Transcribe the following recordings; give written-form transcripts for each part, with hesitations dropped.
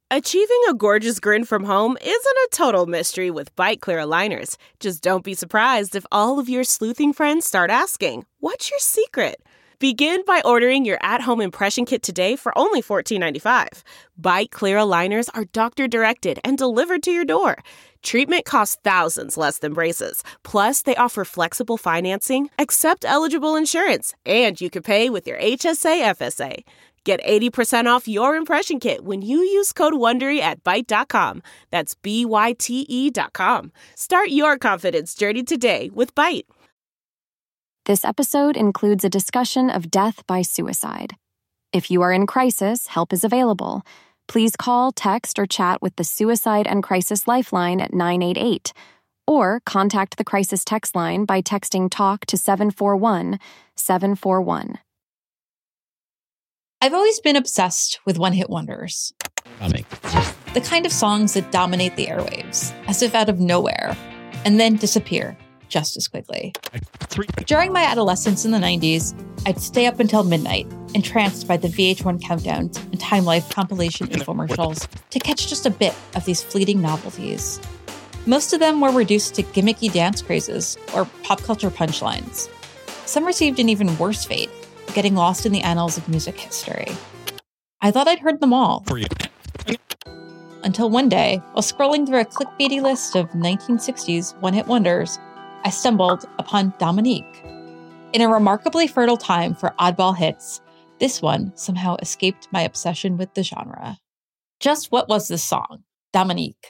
Achieving a gorgeous grin from home isn't a total mystery with Byte Clear aligners. Just don't be surprised if all of your sleuthing friends start asking, "What's your secret?" Begin by ordering your at-home impression kit today for only $14.95. Byte Clear aligners are doctor-directed and delivered to your door. Treatment costs thousands less than braces. Plus, they offer flexible financing, accept eligible insurance, and you can pay with your HSA FSA. Get 80% off your impression kit when you use code WONDERY at Byte.com. That's BYTE.com. Start your confidence journey today with Byte. This episode includes a discussion of death by suicide. If you are in crisis, help is available. Please call, text, or chat with the Suicide and Crisis Lifeline at 988, or contact the crisis text line by texting TALK to 741-741. I've always been obsessed with one-hit wonders. The kind of songs that dominate the airwaves, as if out of nowhere, and then disappear just as quickly. During my adolescence in the 90s, I'd stay up until midnight, entranced by the VH1 countdowns and Time Life compilation infomercials to catch just a bit of these fleeting novelties. Most of them were reduced to gimmicky dance crazes or pop culture punchlines. Some received an even worse fate, getting lost in the annals of music history. I thought I'd heard them all. Until one day, while scrolling through a clickbaity list of 1960s one-hit wonders, I stumbled upon Dominique. In a remarkably fertile time for oddball hits, this one somehow escaped my obsession with the genre. Just what was this song, Dominique?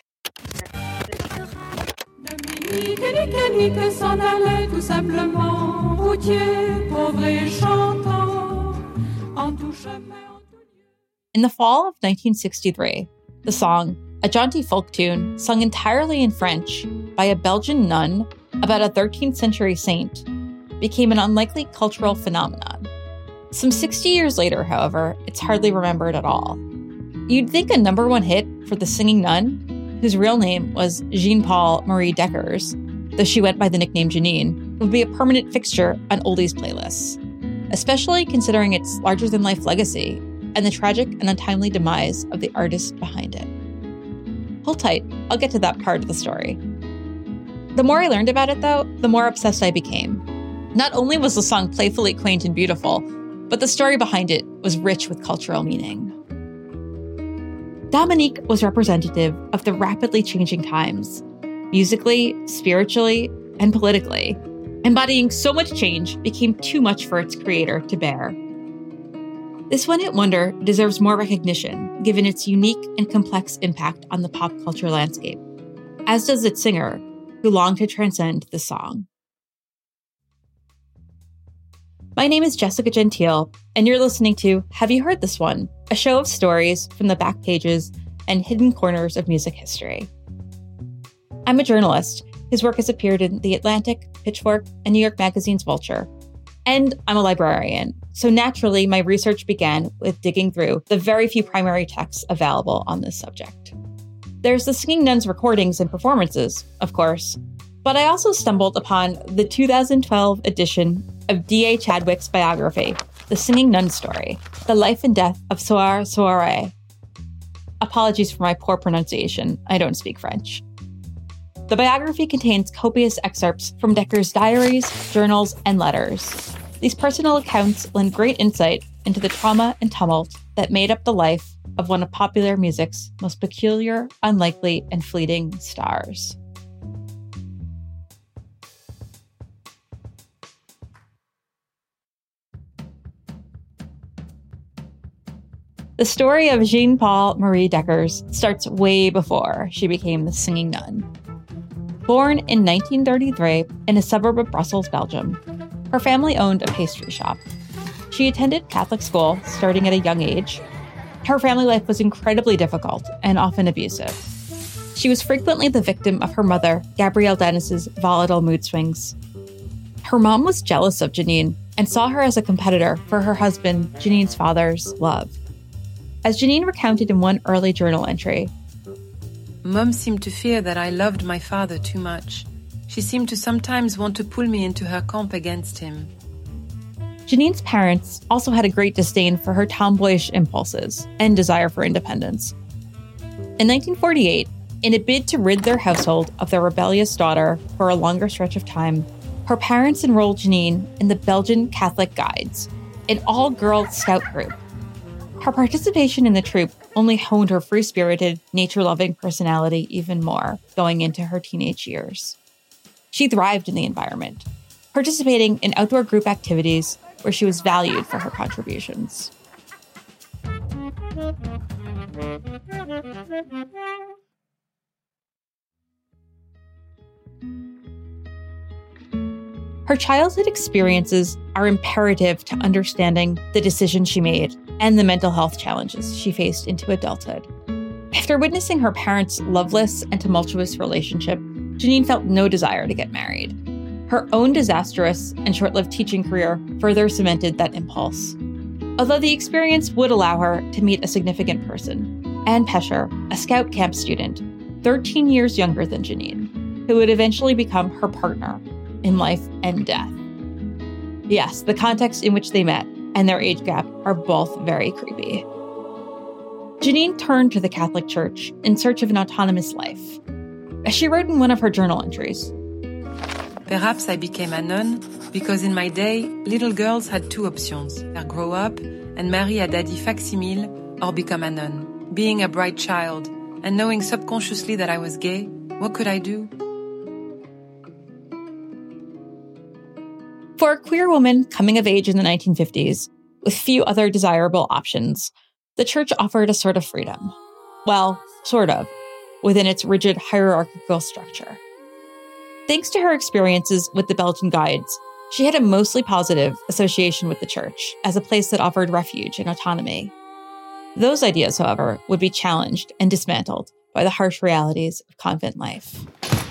Dominique s'en allait tout simplement, routier, pauvre et chantant, en tout chemin. In the fall of 1963, the song, a jaunty folk tune sung entirely in French by a Belgian nun about a 13th century saint, became an unlikely cultural phenomenon. Some 60 years later, however, it's hardly remembered at all. You'd think a number one hit for the singing nun, whose real name was Jean-Paul Marie Deckers, though she went by the nickname Janine, would be a permanent fixture on oldies playlists, especially considering its larger-than-life legacy and the tragic and untimely demise of the artist behind it. Hold tight, I'll get to that part of the story. The more I learned about it, though, the more obsessed I became. Not only was the song playfully quaint and beautiful, but the story behind it was rich with cultural meaning. Dominique was representative of the rapidly changing times, musically, spiritually, and politically. Embodying so much change became too much for its creator to bear. This one-hit wonder deserves more recognition, given its unique and complex impact on the pop culture landscape, as does its singer, who longed to transcend the song. My name is Jessica Gentile, and you're listening to Have You Heard This One?, a show of stories from the back pages and hidden corners of music history. I'm a journalist whose work has appeared in The Atlantic, Pitchfork, and New York Magazine's Vulture. And I'm a librarian, so naturally my research began with digging through the very few primary texts available on this subject. There's the Singing Nuns recordings and performances, of course, but I also stumbled upon the 2012 edition of D.A. Chadwick's biography, The Singing Nun Story, The Life and Death of Soar Soare. Apologies for my poor pronunciation, I don't speak French. The biography contains copious excerpts from Decker's diaries, journals, and letters. These personal accounts lend great insight into the trauma and tumult that made up the life of one of popular music's most peculiar, unlikely, and fleeting stars. The story of Jean-Paul Marie Deckers starts way before she became the singing nun. Born in 1933 in a suburb of Brussels, Belgium, her family owned a pastry shop. She attended Catholic school starting at a young age. Her family life was incredibly difficult and often abusive. She was frequently the victim of her mother, Gabrielle Denis's volatile mood swings. Her mom was jealous of Janine and saw her as a competitor for her husband, Janine's father's, love. As Janine recounted in one early journal entry, Mom seemed to fear that I loved my father too much. She seemed to sometimes want to pull me into her camp against him. Janine's parents also had a great disdain for her tomboyish impulses and desire for independence. In 1948, in a bid to rid their household of their rebellious daughter for a longer stretch of time, her parents enrolled Janine in the Belgian Catholic Guides, an all-girl scout group. Her participation in the troop only honed her free-spirited, nature-loving personality even more going into her teenage years. She thrived in the environment, participating in outdoor group activities where she was valued for her contributions. Her childhood experiences are imperative to understanding the decisions she made and the mental health challenges she faced into adulthood. After witnessing her parents' loveless and tumultuous relationship, Janine felt no desire to get married. Her own disastrous and short-lived teaching career further cemented that impulse. Although the experience would allow her to meet a significant person, Anne Pescher, a scout camp student, 13 years younger than Janine, who would eventually become her partner in life and death. Yes, the context in which they met and their age gap are both very creepy. Janine turned to the Catholic Church in search of an autonomous life. As she wrote in one of her journal entries, "Perhaps I became a nun because in my day, little girls had two options, either grow up and marry a daddy facsimile or become a nun. Being a bright child and knowing subconsciously that I was gay, what could I do?" For a queer woman coming of age in the 1950s, with few other desirable options, the church offered a sort of freedom. Well, sort of, within its rigid hierarchical structure. Thanks to her experiences with the Belgian Guides, she had a mostly positive association with the church as a place that offered refuge and autonomy. Those ideas, however, would be challenged and dismantled by the harsh realities of convent life.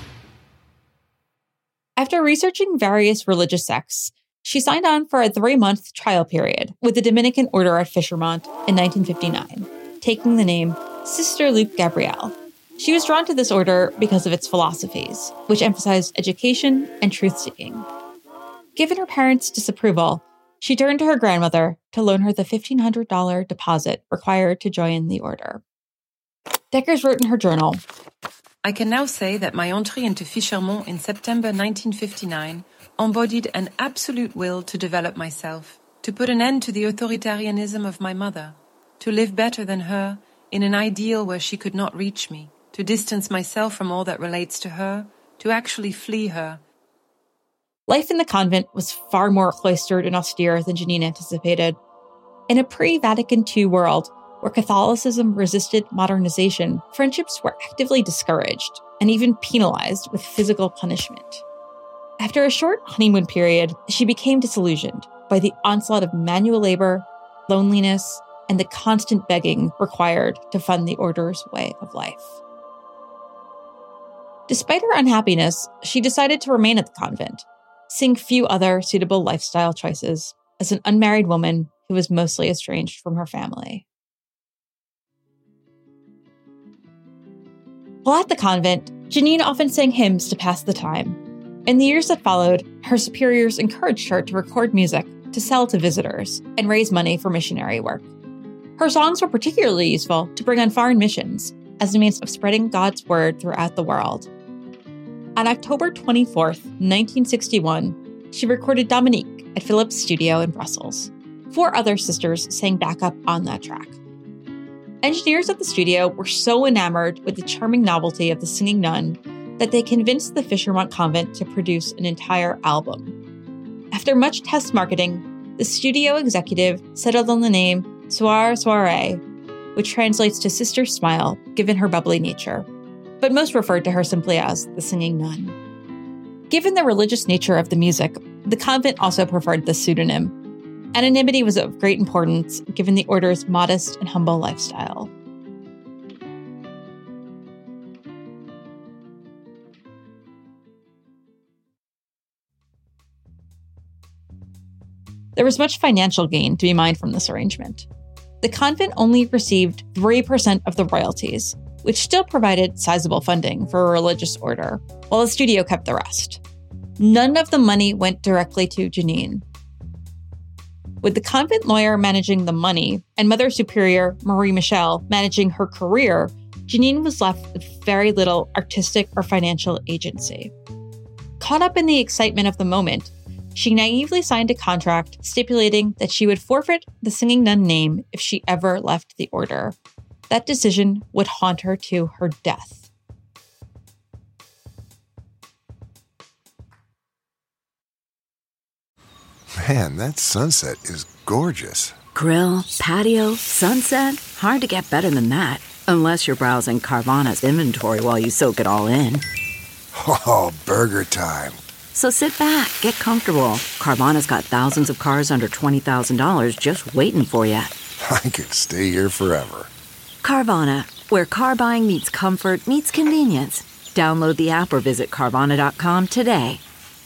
After researching various religious sects, she signed on for a 3-month trial period with the Dominican order at Fischermont in 1959, taking the name Sister Luc Gabrielle. She was drawn to this order because of its philosophies, which emphasized education and truth-seeking. Given her parents' disapproval, she turned to her grandmother to loan her the $1,500 deposit required to join the order. Deckers wrote in her journal, "I can now say that my entry into Fischermont in September 1959 embodied an absolute will to develop myself, to put an end to the authoritarianism of my mother, to live better than her in an ideal where she could not reach me, to distance myself from all that relates to her, to actually flee her." Life in the convent was far more cloistered and austere than Janine anticipated. In a pre-Vatican II world, where Catholicism resisted modernization, friendships were actively discouraged and even penalized with physical punishment. After a short honeymoon period, she became disillusioned by the onslaught of manual labor, loneliness, and the constant begging required to fund the order's way of life. Despite her unhappiness, she decided to remain at the convent, seeing few other suitable lifestyle choices as an unmarried woman who was mostly estranged from her family. While at the convent, Janine often sang hymns to pass the time. In the years that followed, her superiors encouraged her to record music to sell to visitors and raise money for missionary work. Her songs were particularly useful to bring on foreign missions as a means of spreading God's word throughout the world. On October 24th, 1961, she recorded Dominique at Philips' studio in Brussels. 4 other sisters sang backup on that track. Engineers at the studio were so enamored with the charming novelty of the singing nun that they convinced the Fischermont convent to produce an entire album. After much test marketing, the studio executive settled on the name Soir Soiree, which translates to Sister Smile, given her bubbly nature, but most referred to her simply as the Singing Nun. Given the religious nature of the music, the convent also preferred the pseudonym. Anonymity was of great importance, given the order's modest and humble lifestyle. There was much financial gain to be mined from this arrangement. The convent only received 3% of the royalties, which still provided sizable funding for a religious order, while the studio kept the rest. None of the money went directly to Janine. With the convent lawyer managing the money and Mother Superior Marie Michel managing her career, Janine was left with very little artistic or financial agency. Caught up in the excitement of the moment, she naively signed a contract stipulating that she would forfeit the Singing Nun name if she ever left the order. That decision would haunt her to her death. Man, that sunset is gorgeous. Grill, patio, sunset. Hard to get better than that. Unless you're browsing Carvana's inventory while you soak it all in. Oh, burger time. So sit back, get comfortable. Carvana's got thousands of cars under $20,000 just waiting for you. I could stay here forever. Carvana, where car buying meets comfort meets convenience. Download the app or visit Carvana.com today.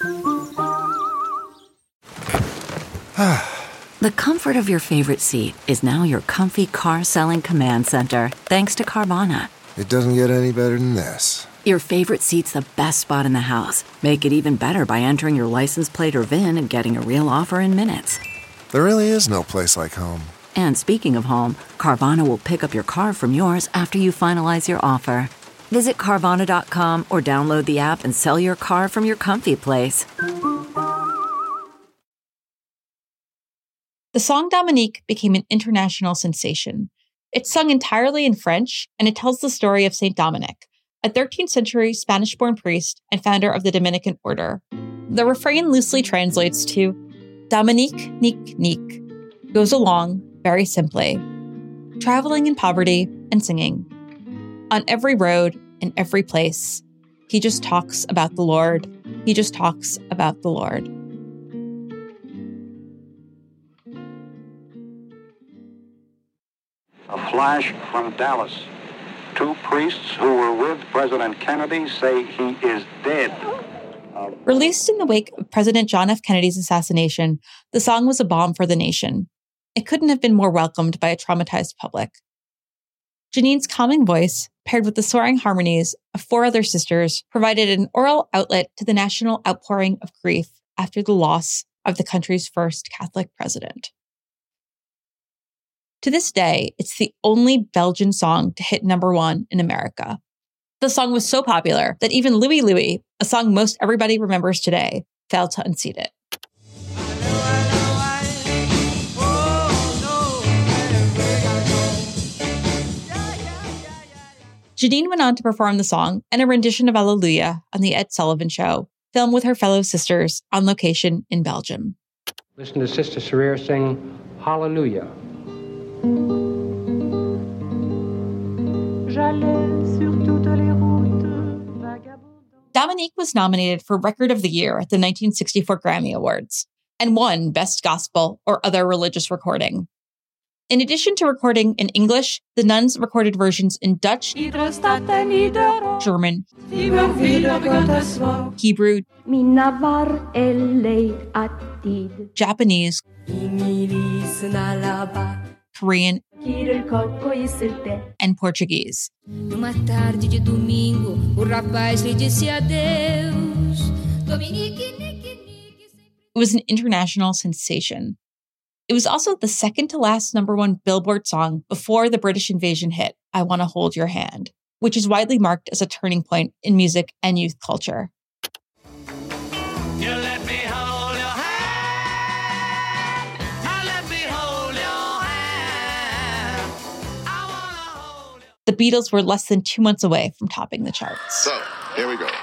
The comfort of your favorite seat is now your comfy car selling command center, thanks to Carvana. It doesn't get any better than this. Your favorite seat's the best spot in the house. Make it even better by entering your license plate or VIN and getting a real offer in minutes. There really is no place like home. And speaking of home, Carvana will pick up your car from yours after you finalize your offer. Visit Carvana.com or download the app and sell your car from your comfy place. The song Dominique became an international sensation. It's sung entirely in French, and it tells the story of Saint Dominic, a 13th century Spanish-born priest and founder of the Dominican order. The refrain loosely translates to, Dominique, nique, nique, goes along, very simply, traveling in poverty and singing. On every road, in every place, he just talks about the Lord. He just talks about the Lord. A flash from Dallas. 2 priests who were with President Kennedy say he is dead. Released in the wake of President John F. Kennedy's assassination, the song was a balm for the nation. It couldn't have been more welcomed by a traumatized public. Janine's calming voice, paired with the soaring harmonies of 4 other sisters, provided an oral outlet to the national outpouring of grief after the loss of the country's first Catholic president. To this day, it's the only Belgian song to hit #1 in America. The song was so popular that even Louie Louie, a song most everybody remembers today, failed to unseat it. Janine went on to perform the song and a rendition of Alleluia on The Ed Sullivan Show, filmed with her fellow sisters on location in Belgium. Listen to Sister Sarir sing Hallelujah. Dominique was nominated for Record of the Year at the 1964 Grammy Awards and won Best Gospel or Other Religious Recording. In addition to recording in English, the Nuns recorded versions in Dutch, German, Hebrew, Japanese, Korean, and Portuguese. Numa tarde de domingo, o rapaz lhe disse adeus. Dominique, It was an international sensation. It was also the second to last #1 Billboard song before the British invasion hit, I Wanna Hold Your Hand, which is widely marked as a turning point in music and youth culture. The Beatles were less than 2 months away from topping the charts. So, here we go.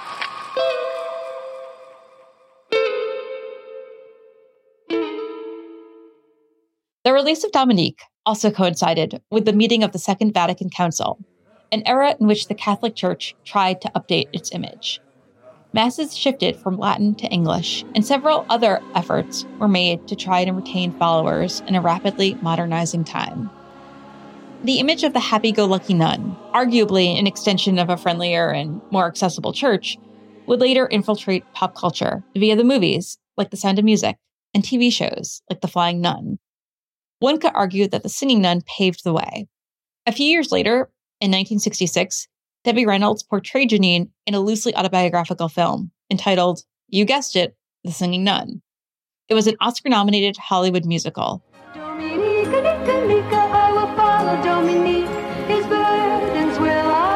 The release of Dominique also coincided with the meeting of the Second Vatican Council, an era in which the Catholic Church tried to update its image. Masses shifted from Latin to English, and several other efforts were made to try and retain followers in a rapidly modernizing time. The image of the happy-go-lucky nun, arguably an extension of a friendlier and more accessible church, would later infiltrate pop culture via the movies, like The Sound of Music, and TV shows, like The Flying Nun. One could argue that The Singing Nun paved the way. A few years later, in 1966, Debbie Reynolds portrayed Janine in a loosely autobiographical film entitled, you guessed it, The Singing Nun. It was an Oscar-nominated Hollywood musical. Dominique, I will follow Dominique, his burdens will I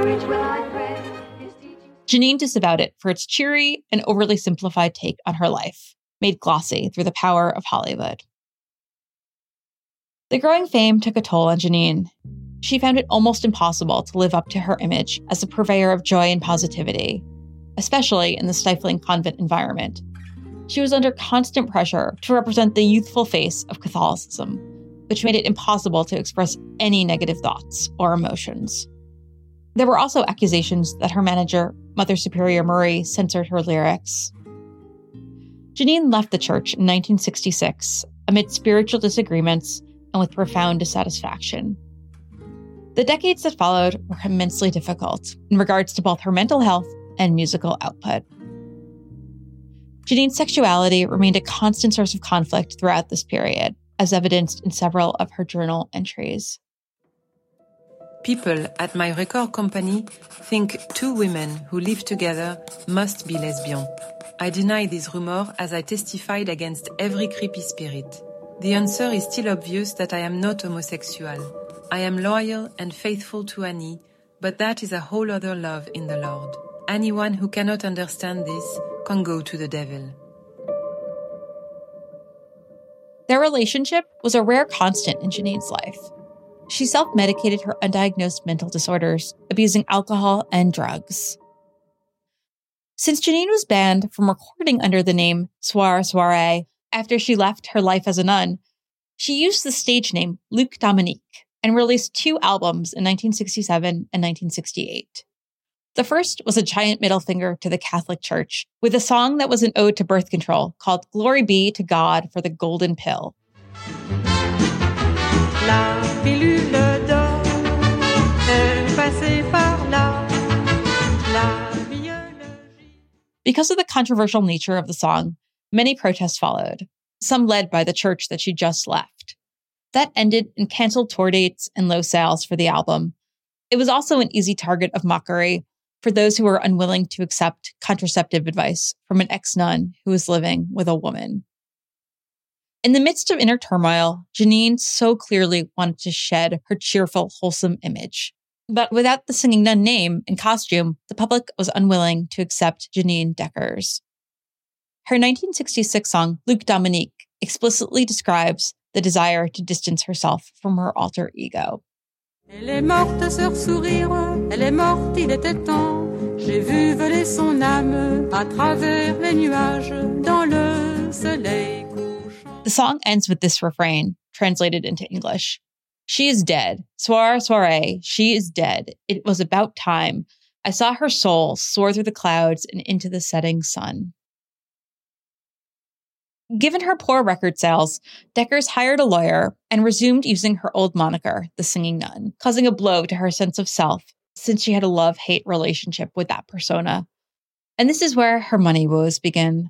Janine disavowed it for its cheery and overly simplified take on her life, made glossy through the power of Hollywood. The growing fame took a toll on Janine. She found it almost impossible to live up to her image as a purveyor of joy and positivity, especially in the stifling convent environment. She was under constant pressure to represent the youthful face of Catholicism, which made it impossible to express any negative thoughts or emotions. There were also accusations that her manager, Mother Superior Marie, censored her lyrics. Janine left the church in 1966 amid spiritual disagreements and with profound dissatisfaction. The decades that followed were immensely difficult in regards to both her mental health and musical output. Janine's sexuality remained a constant source of conflict throughout this period, as evidenced in several of her journal entries. People at my record company think two women who live together must be lesbian. I deny these rumors as I testified against every creepy spirit. The answer is still obvious that I am not homosexual. I am loyal and faithful to Annie, but that is a whole other love in the Lord. Anyone who cannot understand this can go to the devil. Their relationship was a rare constant in Janine's life. She self-medicated her undiagnosed mental disorders, abusing alcohol and drugs. Since Janine was banned from recording under the name Soir Soirée after she left her life as a nun, she used the stage name Luc Dominique and released 2 albums in 1967 and 1968. The first was a giant middle finger to the Catholic Church, with a song that was an ode to birth control called Glory Be to God for the Golden Pill. La pilule d'or est passée par là. La biologie. Because of the controversial nature of the song, many protests followed, some led by the church that she just left. That ended in canceled tour dates and low sales for the album. It was also an easy target of mockery for those who were unwilling to accept contraceptive advice from an ex-nun who was living with a woman. In the midst of inner turmoil, Janine so clearly wanted to shed her cheerful, wholesome image. But without the singing nun name and costume, the public was unwilling to accept Janine Deckers. Her 1966 song, Luc Dominique, explicitly describes the desire to distance herself from her alter ego. Elle est morte sur sourire, elle est morte, il était temps. J'ai vu voler son âme à travers les nuages dans le soleil couchant. The song ends with this refrain, translated into English. She is dead. Soir, soirée. She is dead. It was about time. I saw her soul soar through the clouds and into the setting sun. Given her poor record sales, Deckers hired a lawyer and resumed using her old moniker, the Singing Nun, causing a blow to her sense of self since she had a love-hate relationship with that persona. And this is where her money woes begin.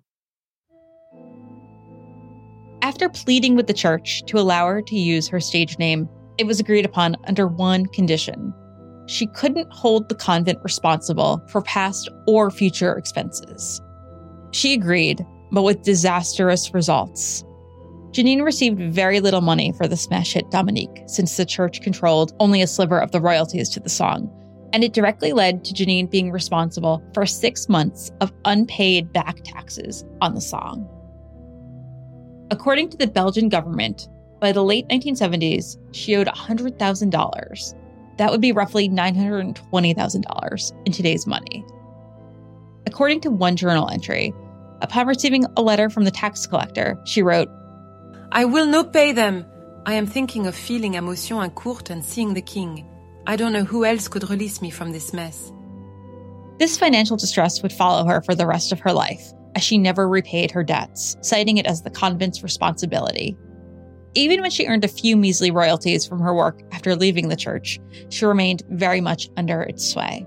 After pleading with the church to allow her to use her stage name, it was agreed upon under one condition. She couldn't hold the convent responsible for past or future expenses. She agreed, but with disastrous results. Janine received very little money for the smash hit Dominique, since the church controlled only a sliver of the royalties to the song, and it directly led to Janine being responsible for 6 months of unpaid back taxes on the song. According to the Belgian government, by the late 1970s, she owed $100,000. That would be roughly $920,000 in today's money. According to one journal entry, upon receiving a letter from the tax collector, she wrote, I will not pay them. I am thinking of feeling émotion en court and seeing the king. I don't know who else could release me from this mess. This financial distress would follow her for the rest of her life, as she never repaid her debts, citing it as the convent's responsibility. Even when she earned a few measly royalties from her work after leaving the church, she remained very much under its sway.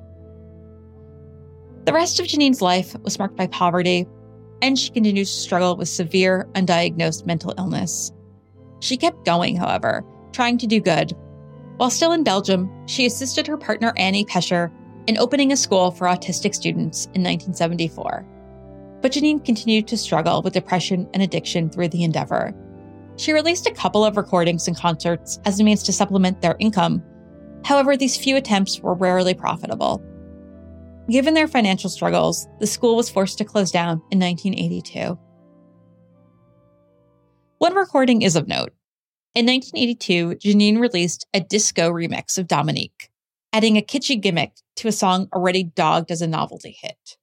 The rest of Janine's life was marked by poverty, and she continued to struggle with severe, undiagnosed mental illness. She kept going, however, trying to do good. While still in Belgium, she assisted her partner Annie Pescher in opening a school for autistic students in 1974. But Janine continued to struggle with depression and addiction through the endeavor. She released a couple of recordings and concerts as a means to supplement their income. However, these few attempts were rarely profitable. Given their financial struggles, the school was forced to close down in 1982. One recording is of note. In 1982, Janine released a disco remix of Dominique, adding a kitschy gimmick to a song already dogged as a novelty hit.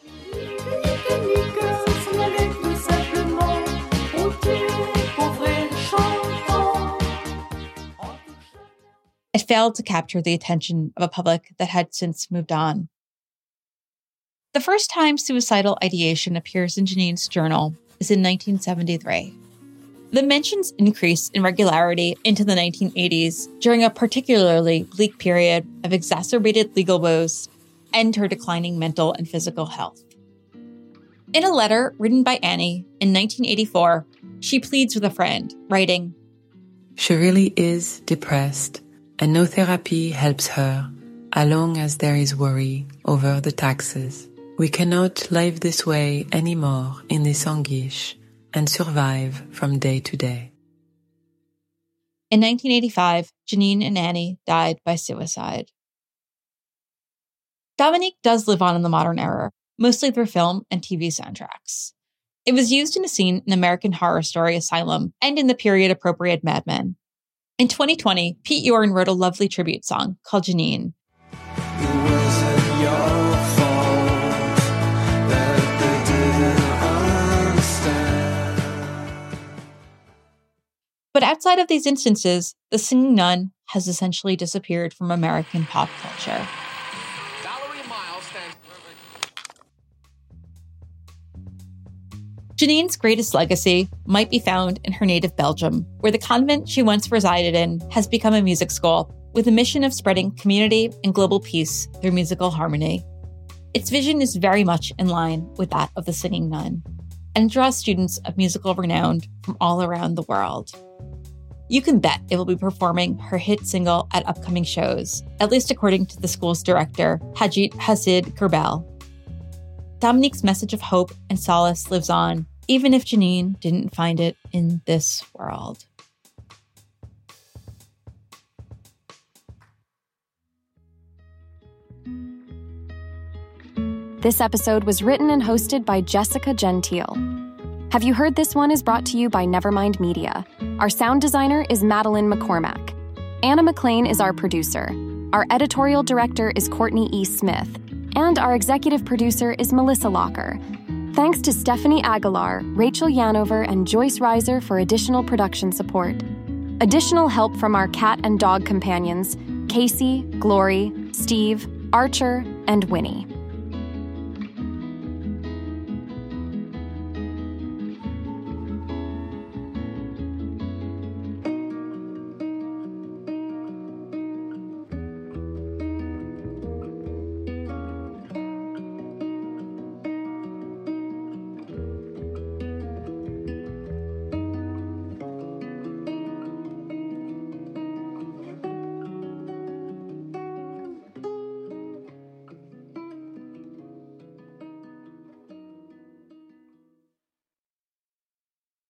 It failed to capture the attention of a public that had since moved on. The first time suicidal ideation appears in Janine's journal is in 1973. The mentions increase in regularity into the 1980s during a particularly bleak period of exacerbated legal woes and her declining mental and physical health. In a letter written by Annie in 1984, she pleads with a friend, writing, "She really is depressed, and no therapy helps her, as long as there is worry over the taxes. We cannot live this way anymore in this anguish and survive from day to day." In 1985, Janine and Annie died by suicide. Dominique does live on in the modern era, mostly through film and TV soundtracks. It was used in a scene in American Horror Story Asylum and in the period-appropriate Mad Men. In 2020, Pete Yorn wrote a lovely tribute song called Janine. But outside of these instances, the singing nun has essentially disappeared from American pop culture. Janine's greatest legacy might be found in her native Belgium, where the convent she once resided in has become a music school with a mission of spreading community and global peace through musical harmony. Its vision is very much in line with that of the Singing Nun, and draws students of musical renown from all around the world. You can bet it will be performing her hit single at upcoming shows, at least according to the school's director, Hajit Hasid Kerbel. Dominique's message of hope and solace lives on, even if Janine didn't find it in this world. This episode was written and hosted by Jessica Gentile. Have You Heard This One is brought to you by Nevermind Media. Our sound designer is Madeline McCormack. Anna McLean is our producer. Our editorial director is Courtney E. Smith. And our executive producer is Melissa Locker. Thanks to Stephanie Aguilar, Rachel Yanover, and Joyce Reiser for additional production support. Additional help from our cat and dog companions, Casey, Glory, Steve, Archer, and Winnie.